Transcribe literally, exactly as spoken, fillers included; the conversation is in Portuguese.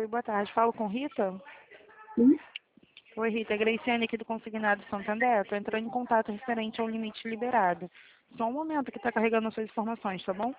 Oi, boa tarde. Falo com Rita? Sim. Oi, Rita. É Graciane aqui do Consignado Santander. Estou entrando em contato referente ao limite liberado. Só um momento que está carregando as suas informações, tá bom?